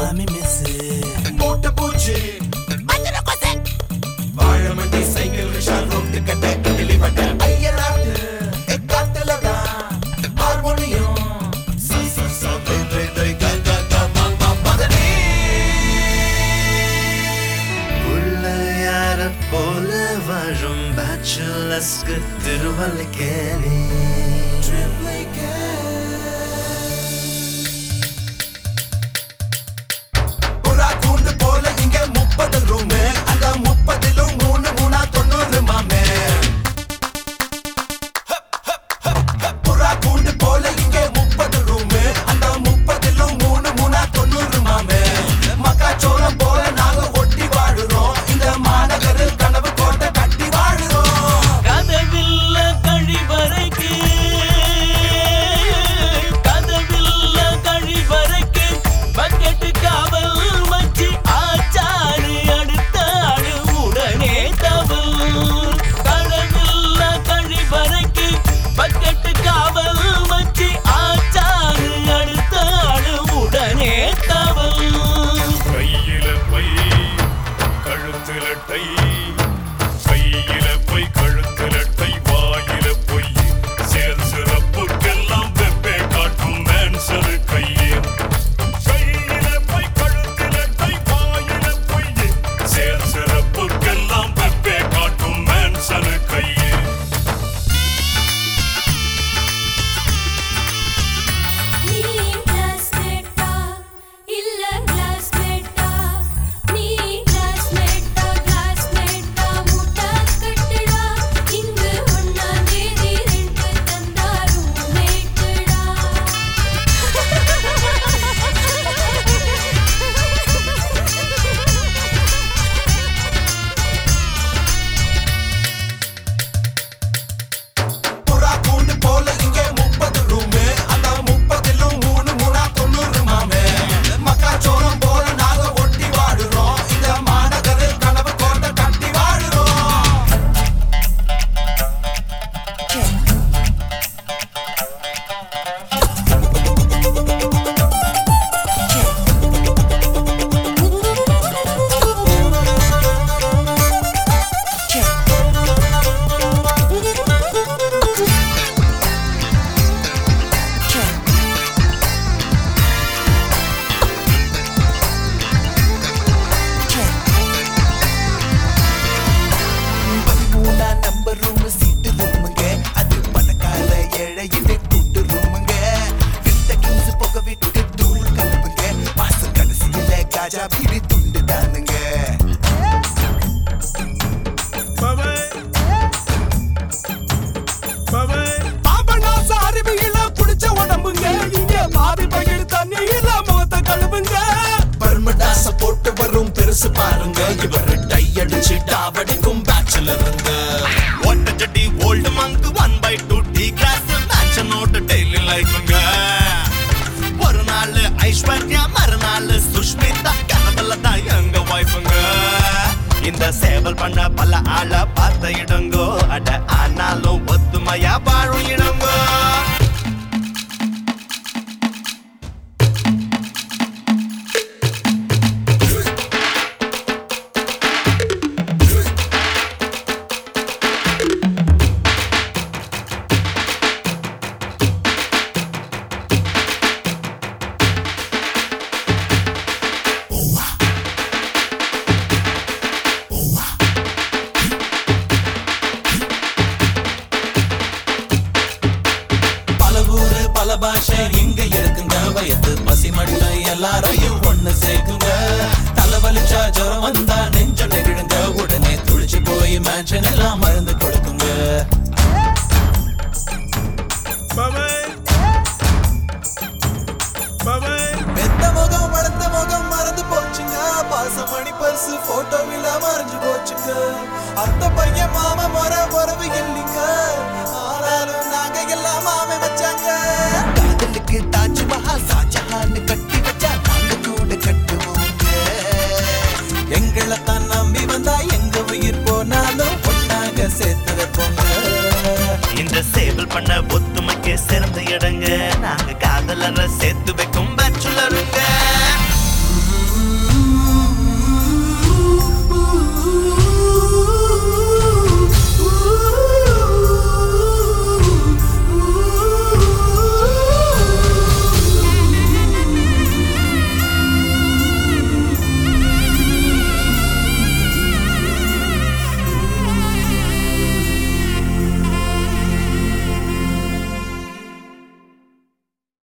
மாமி மிஸ் மூட்டை பூச்சி வாழமண்டி சைக்கிள் ரிக்ஷா ரோட்டு கட்ட கிளி பட்ட ஐயராட்டு காட்டுலதான் ஹார்மோனியம் புள்ளையார போல வாழும் பேச்சுலர்ஸ்க்கு திருவல்லிக்கேணி புறா கூண்டு போல இங்க 30 ரூமு அந்த 30லும் 3 3 90 மாமே புறா கூண்டு போல இங்க 30 ரூமு அந்த 30லும் 3 3 90 மாமே மக்காச்சோளம் போல நாங்க ஒட்டி வாழுறோம் இந்த மாநகரில் கனவு கோட்டை கட்டி வாழுறோம் கதவில்ல கழிவறைக்கு பக்கெட்டு காவல் வச்சு ஆச்சாரு அடுத்த ஆளு உடனே தவல் கடவில்ல கழிவறைக்கு பக்கெட்டு காவல் வச்சு ஆச்சாரு அடுத்த ஆளு உடனே தவல் கையில பை கழுத்துல டை கையில பை கழுத்துல டை வாயில பொய் சிறப்புக்கெல்லாம் வெப்பே காட்டும் மேன்சரு கையே கையில பை கழுத்துல டை வாயில பொய் சிறப்புக்கெல்லாம் வெப்பே காட்டும் மேன்சரு கையே நீ கிளாஸ்மேட்டா இல்ல கிளாஸ்மேட்டா நீ கிளாஸ்மேட்டா மூட்டை கட்டுடா இங்கு ஒண்ணா தேதி ரெண்டு தந்தாரும் மேட்டுடா புறா கூண்டு போல இங்க 30 ரூமு அந்த 30லும் 3 3 90 மாமே மக்காச்சோளம் போல நாங்க ஒட்டி வாழுறோம் இந்த மாநகரில் கனவு கோட்டை கட்டி வாழுறோம் மூணா நம்பர் ரூம் சீட்டு ரூமுங்க அது பணக்கார ஏழையிலே கூட்டு ரூமுங்க வித்த கிங்ஸ் போக விட்டு தூள் கலப்புங்க மாசம் கடைசியில காஜா பீடி துண்டு தானுங்க பாபநாச அருவியில புடிச்ச உடம்புங்க இங்க பாவி பகிர் தண்ணியில முகத்த கழுவுங்க பர்மடாச போட்டு வரும் பெருசு பாருங்க இவர் டை அடிச்சு டாவடிக்கும் பேச்சுலருங்க ஒட்ட ஜட்டி ஓல்டு மங்க் 1/2 டீ கிளாஸ் மேன்ஷனோட டெய்லி லைஃப்ங்க ஒரு நாள் ஐஸ்வர்யா மறுநாள் சுஷ்மிதா கனவுல தான் எங்க வைஃபுங்க இந்த சேவல் பண்ண பல ஆள பார்த்த இடங்கோ அட ஆனாலும் ஒத்துமையா வாழும் இடங்கோ பல ஊரு பல பாஷை இங்க இருக்குங்க வயது பசி மட்டும் எல்லாரையும் ஒண்ணு சேர்க்குங்க தலைவலிச்சா ஜுரம் வந்தா நெஞ்ச நெகிழுங்க உடனே துளிச்சு போய் மேன்ஷன் எல்லாம் மருந்து கொடுக்குங்க பெத்த முகம் வளர்த்த முகம் மறந்து போச்சுங்க பாசமணி பரிசு போட்டோவில மறைஞ்சு போச்சுங்க அத்த பையன் மாமா முறை உறவு இல்லைங்க ஆனாலும் நாங்க எல்லாம் மாமே வச்சாங்க காதலுக்கு தாஜ்மஹால் ஷாஜஹான் கட்டி வச்சா நாங்க கூட கட்டுவோங்க எங்களை தான் நம்பி வந்தா எங்க உயிர் போனாலும் ஒன்னாக சேர்த்து வைப்போங்க இந்த சேவல் பண்ண ஒத்துமைக்கு சிறந்த இடங்க நாங்க காதலர சேர்த்து